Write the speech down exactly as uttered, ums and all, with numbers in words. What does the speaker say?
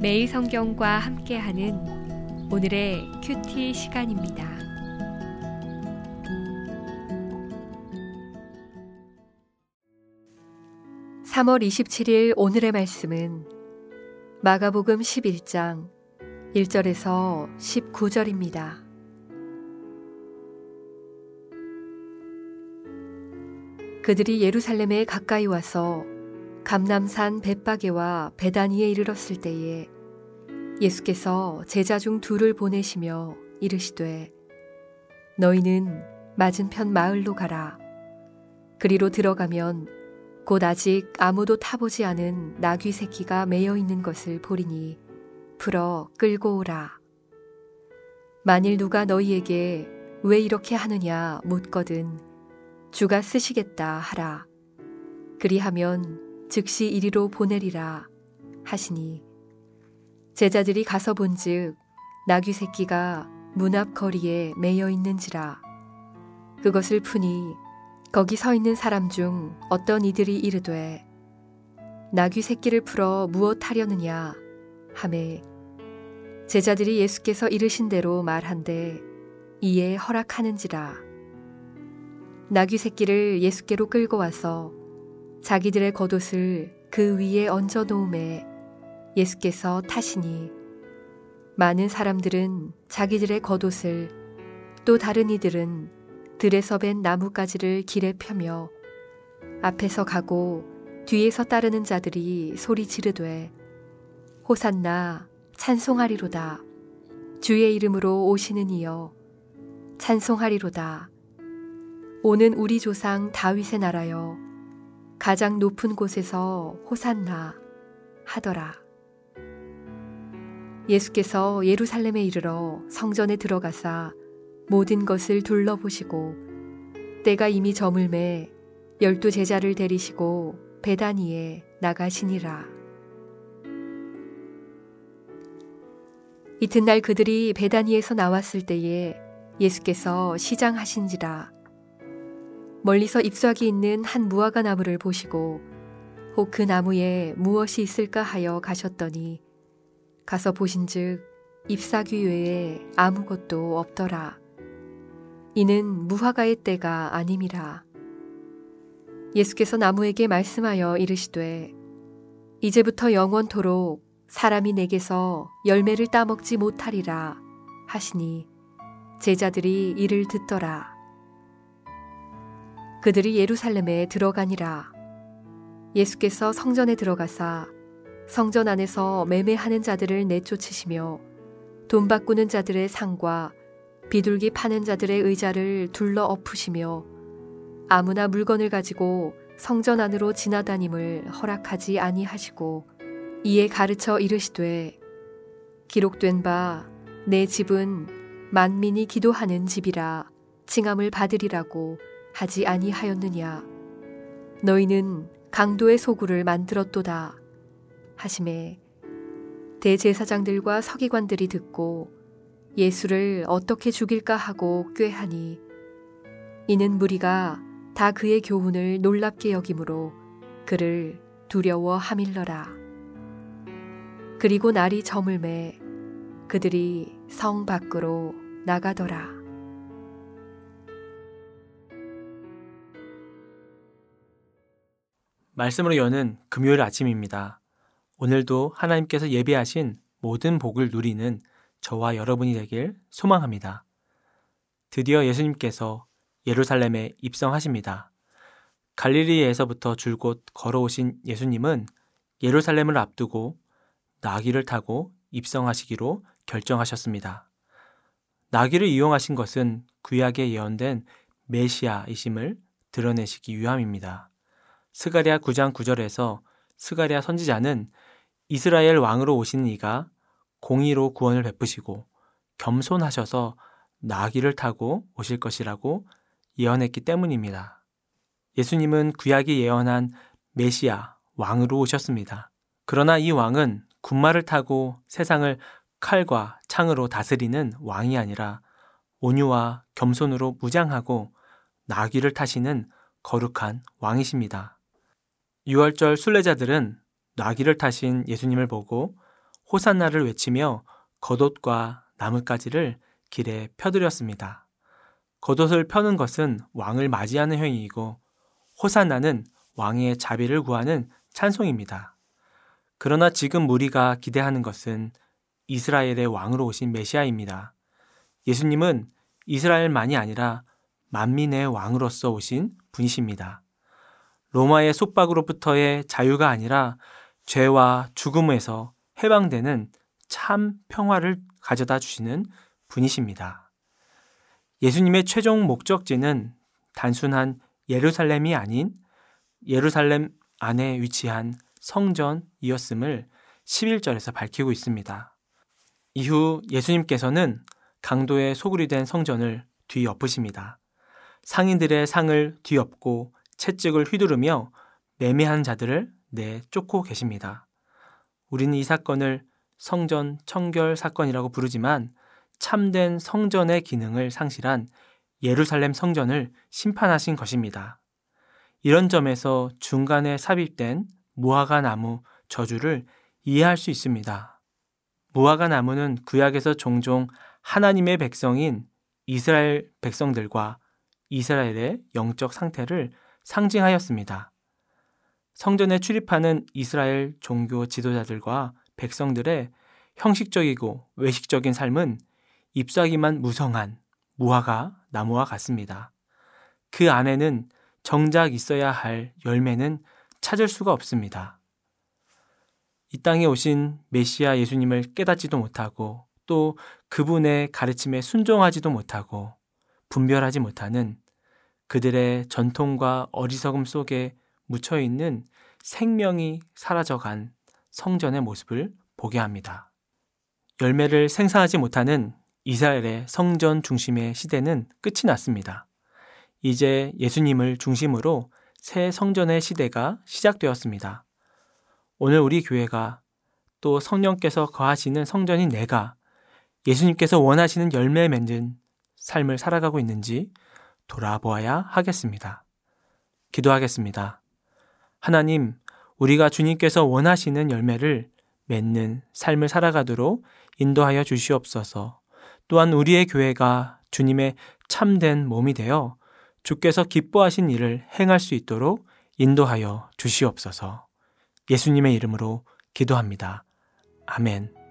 매일 성경과 함께하는 오늘의 큐티 시간입니다. 삼월 이십칠일 오늘의 말씀은 마가복음 십일 장 일 절에서 십구 절입니다. 그들이 예루살렘에 가까이 와서 감람산 벳바게와 베다니에 이르렀을 때에 예수께서 제자 중 둘을 보내시며 이르시되 너희는 맞은편 마을로 가라. 그리로 들어가면 곧 아직 아무도 타보지 않은 나귀 새끼가 매여 있는 것을 보리니 풀어 끌고 오라. 만일 누가 너희에게 왜 이렇게 하느냐 묻거든 주가 쓰시겠다 하라. 그리하면 즉시 이리로 보내리라 하시니 제자들이 가서 본즉 나귀 새끼가 문 앞 거리에 매여 있는지라. 그것을 푸니 거기 서 있는 사람 중 어떤 이들이 이르되 나귀 새끼를 풀어 무엇 하려느냐 하매 제자들이 예수께서 이르신 대로 말한대 이에 허락하는지라. 나귀 새끼를 예수께로 끌고 와서 자기들의 겉옷을 그 위에 얹어 놓음에 예수께서 타시니 많은 사람들은 자기들의 겉옷을 또 다른 이들은 들에서 벤 나뭇가지를 길에 펴며 앞에서 가고 뒤에서 따르는 자들이 소리 지르되 호산나 찬송하리로다. 주의 이름으로 오시는 이여 찬송하리로다. 오는 우리 조상 다윗의 나라여 가장 높은 곳에서 호산나 하더라. 예수께서 예루살렘에 이르러 성전에 들어가사 모든 것을 둘러보시고 때가 이미 저물매 열두 제자를 데리시고 베다니에 나가시니라. 이튿날 그들이 베다니에서 나왔을 때에 예수께서 시장하신지라. 멀리서 잎사귀 있는 한 무화과 나무를 보시고 혹 그 나무에 무엇이 있을까 하여 가셨더니 가서 보신즉 잎사귀 외에 아무것도 없더라. 이는 무화과의 때가 아님이라. 예수께서 나무에게 말씀하여 이르시되 이제부터 영원토록 사람이 내게서 열매를 따먹지 못하리라 하시니 제자들이 이를 듣더라. 그들이 예루살렘에 들어가니라. 예수께서 성전에 들어가사 성전 안에서 매매하는 자들을 내쫓으시며 돈 바꾸는 자들의 상과 비둘기 파는 자들의 의자를 둘러 엎으시며 아무나 물건을 가지고 성전 안으로 지나다님을 허락하지 아니하시고 이에 가르쳐 이르시되 기록된 바 내 집은 만민이 기도하는 집이라 칭함을 받으리라고 하지 아니하였느냐. 너희는 강도의 소굴을 만들었도다 하시매 대제사장들과 서기관들이 듣고 예수를 어떻게 죽일까 하고 꾀하니 이는 무리가 다 그의 교훈을 놀랍게 여김으로 그를 두려워하밀러라. 그리고 날이 저물매 그들이 성 밖으로 나가더라. 말씀으로 여는 금요일 아침입니다. 오늘도 하나님께서 예비하신 모든 복을 누리는 저와 여러분이 되길 소망합니다. 드디어 예수님께서 예루살렘에 입성하십니다. 갈릴리에서부터 줄곧 걸어오신 예수님은 예루살렘을 앞두고 나귀를 타고 입성하시기로 결정하셨습니다. 나귀를 이용하신 것은 구약에 예언된 메시아이심을 드러내시기 위함입니다. 스가랴 구 장 구 절에서 스가랴 선지자는 이스라엘 왕으로 오시는 이가 공의로 구원을 베푸시고 겸손하셔서 나귀를 타고 오실 것이라고 예언했기 때문입니다. 예수님은 구약이 예언한 메시아 왕으로 오셨습니다. 그러나 이 왕은 군마를 타고 세상을 칼과 창으로 다스리는 왕이 아니라 온유와 겸손으로 무장하고 나귀를 타시는 거룩한 왕이십니다. 유월절 순례자들은 나귀를 타신 예수님을 보고 호산나를 외치며 겉옷과 나뭇가지를 길에 펴드렸습니다. 겉옷을 펴는 것은 왕을 맞이하는 행위이고 호산나는 왕의 자비를 구하는 찬송입니다. 그러나 지금 무리가 기대하는 것은 이스라엘의 왕으로 오신 메시아입니다. 예수님은 이스라엘만이 아니라 만민의 왕으로서 오신 분이십니다. 로마의 속박으로부터의 자유가 아니라 죄와 죽음에서 해방되는 참 평화를 가져다 주시는 분이십니다. 예수님의 최종 목적지는 단순한 예루살렘이 아닌 예루살렘 안에 위치한 성전이었음을 십일 절에서 밝히고 있습니다. 이후 예수님께서는 강도의 소굴이 된 성전을 뒤엎으십니다. 상인들의 상을 뒤엎고 채찍을 휘두르며 매매한 자들을 내쫓고 계십니다. 우리는 이 사건을 성전 청결 사건이라고 부르지만 참된 성전의 기능을 상실한 예루살렘 성전을 심판하신 것입니다. 이런 점에서 중간에 삽입된 무화과 나무 저주를 이해할 수 있습니다. 무화과 나무는 구약에서 종종 하나님의 백성인 이스라엘 백성들과 이스라엘의 영적 상태를 상징하였습니다. 성전에 출입하는 이스라엘 종교 지도자들과 백성들의 형식적이고 외식적인 삶은 잎사귀만 무성한 무화과 나무와 같습니다. 그 안에는 정작 있어야 할 열매는 찾을 수가 없습니다. 이 땅에 오신 메시아 예수님을 깨닫지도 못하고 또 그분의 가르침에 순종하지도 못하고 분별하지 못하는 그들의 전통과 어리석음 속에 묻혀있는 생명이 사라져간 성전의 모습을 보게 합니다. 열매를 생산하지 못하는 이스라엘의 성전 중심의 시대는 끝이 났습니다. 이제 예수님을 중심으로 새 성전의 시대가 시작되었습니다. 오늘 우리 교회가 또 성령께서 거하시는 성전인 내가 예수님께서 원하시는 열매 맺는 삶을 살아가고 있는지 돌아보아야 하겠습니다. 기도하겠습니다. 하나님, 우리가 주님께서 원하시는 열매를 맺는 삶을 살아가도록 인도하여 주시옵소서. 또한 우리의 교회가 주님의 참된 몸이 되어 주께서 기뻐하신 일을 행할 수 있도록 인도하여 주시옵소서. 예수님의 이름으로 기도합니다. 아멘.